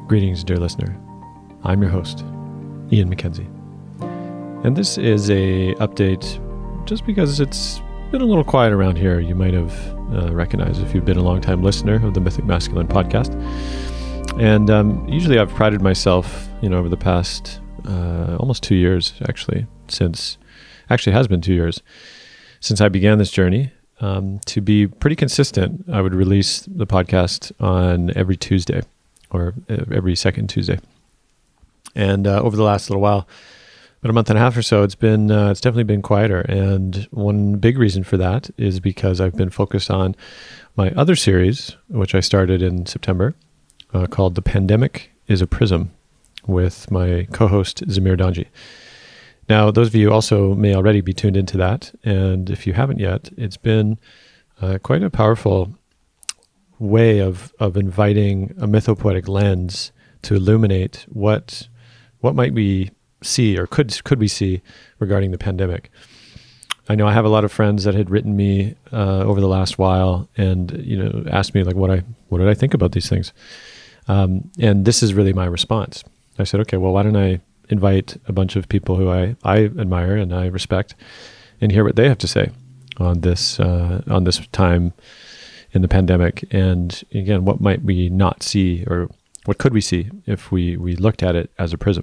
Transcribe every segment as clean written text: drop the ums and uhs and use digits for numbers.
Greetings, dear listener. I'm your host, Ian McKenzie. And this is a update just because it's been a little quiet around here. You might have recognized if you've been a long-time listener of the Mythic Masculine podcast. And usually I've prided myself, over the past almost 2 years, actually it has been 2 years since I began this journey, to be pretty consistent. I would release the podcast on every Tuesday or every second Tuesday. And over the last little while, about a month and a half or so, it's definitely been quieter. And one big reason for that is because I've been focused on my other series, which I started in September, called The Pandemic is a Prism, with my co-host Zamir Donji. Now, those of you also may already be tuned into that. And if you haven't yet, it's been quite a powerful way of inviting a mythopoetic lens to illuminate what might we see, or could we see, regarding the pandemic. I know I have a lot of friends that had written me over the last while and asked me what did I think about these things, and this is really my response. I said, okay, well, why don't I invite a bunch of people who I admire and I respect, and hear what they have to say on this time in the pandemic, and again, what might we not see, or what could we see if we looked at it as a prism.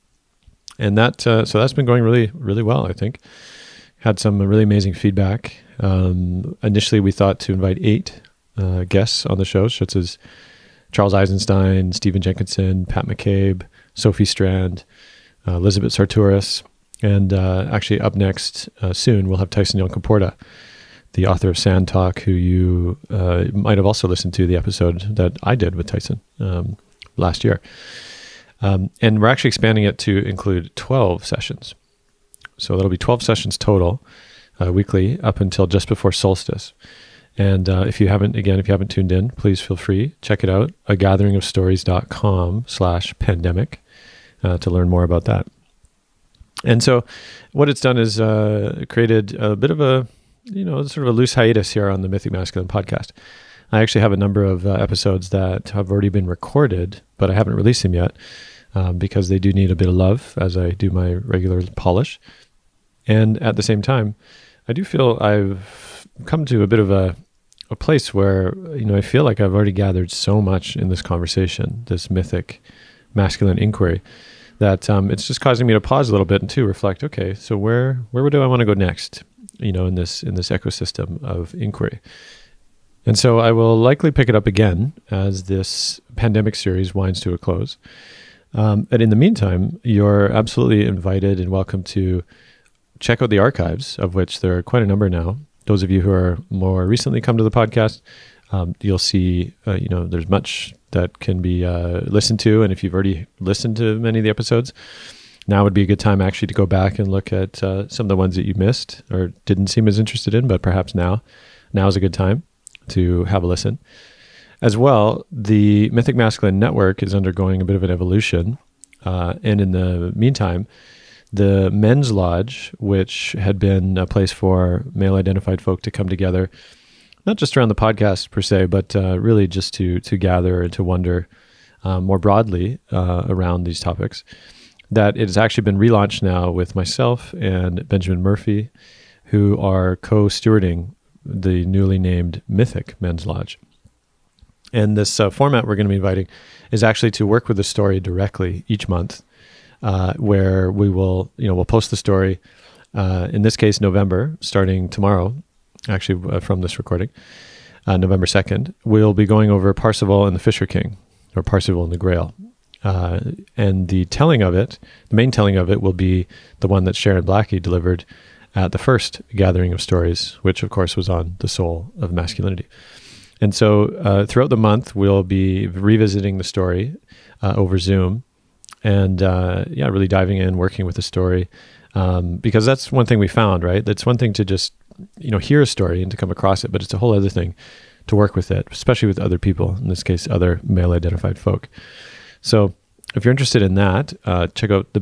And so that's been going really, really well, I think. Had some really amazing feedback. Initially, we thought to invite 8 guests on the show, such as Charles Eisenstein, Stephen Jenkinson, Pat McCabe, Sophie Strand, Elizabeth Sartouris, and actually up next soon, we'll have Tyson Yunkaporta, the author of Sand Talk, who you might have also listened to the episode that I did with Tyson last year. And we're actually expanding it to include 12 sessions. So that'll be 12 sessions total, weekly, up until just before solstice. And if you haven't tuned in, please feel free, check it out, agatheringofstories.com/pandemic to learn more about that. And so what it's done is created a bit of a, sort of a loose hiatus here on the Mythic Masculine podcast. I actually have a number of episodes that have already been recorded, but I haven't released them yet because they do need a bit of love as I do my regular polish. And at the same time, I do feel I've come to a bit of a place where, I feel like I've already gathered so much in this conversation, this mythic masculine inquiry, that it's just causing me to pause a little bit and to reflect, okay, so where do I want to go next, in this ecosystem of inquiry? And so I will likely pick it up again as this pandemic series winds to a close. And in the meantime, you're absolutely invited and welcome to check out the archives, of which there are quite a number now. Those of you who are more recently come to the podcast, you'll see, there's much that can be listened to. And if you've already listened to many of the episodes, now would be a good time actually to go back and look at some of the ones that you missed or didn't seem as interested in, but perhaps now is a good time to have a listen. As well, the Mythic Masculine Network is undergoing a bit of an evolution. And in the meantime, the Men's Lodge, which had been a place for male-identified folk to come together, not just around the podcast per se, but really just to gather and to wonder more broadly around these topics, that it has actually been relaunched now with myself and Benjamin Murphy, who are co-stewarding the newly named Mythic Men's Lodge. And this format we're going to be inviting is actually to work with the story directly each month, where we will, we'll post the story, in this case, November, starting tomorrow, actually from this recording, November 2nd, we'll be going over Parsifal and the Fisher King, or Parsifal and the Grail. And the main telling of it will be the one that Sharon Blackie delivered at the first Gathering of Stories, which of course was on the soul of masculinity. And so throughout the month, we'll be revisiting the story over Zoom and really diving in, working with the story, because that's one thing we found, right? That's one thing to just, hear a story and to come across it, but it's a whole other thing to work with it, especially with other people, in this case, other male-identified folk. So if you're interested in that, check out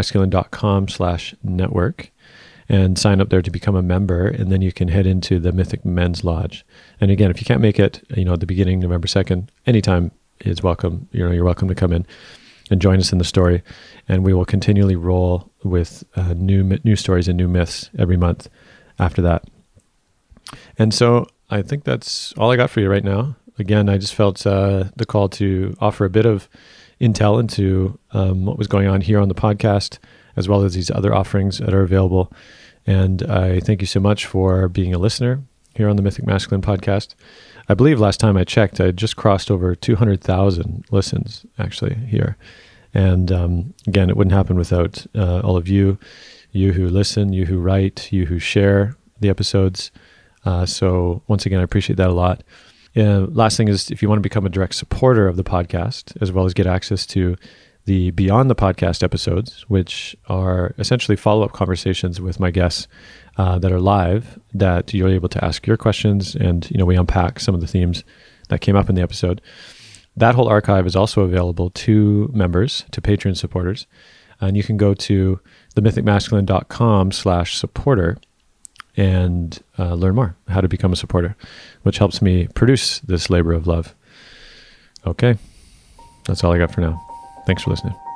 themythicmasculine.com/network and sign up there to become a member, and then you can head into the Mythic Men's Lodge. And again, if you can't make it, at the beginning, November 2nd, anytime is welcome. You're welcome to come in and join us in the story. And we will continually roll with new stories and new myths every month after that. And so I think that's all I got for you right now. Again, I just felt the call to offer a bit of intel into what was going on here on the podcast, as well as these other offerings that are available. And I thank you so much for being a listener here on the Mythic Masculine podcast. I believe last time I checked, I just crossed over 200,000 listens actually here. And again, it wouldn't happen without all of you who listen, you who write, you who share the episodes. So once again, I appreciate that a lot. Last thing is, if you want to become a direct supporter of the podcast, as well as get access to the Beyond the Podcast episodes, which are essentially follow-up conversations with my guests that are live, that you're able to ask your questions, and we unpack some of the themes that came up in the episode. That whole archive is also available to members, to Patreon supporters, and you can go to themythicmasculine.com/supporter and learn more how to become a supporter, which helps me produce this labor of love. Okay, that's all I got for now. Thanks for listening.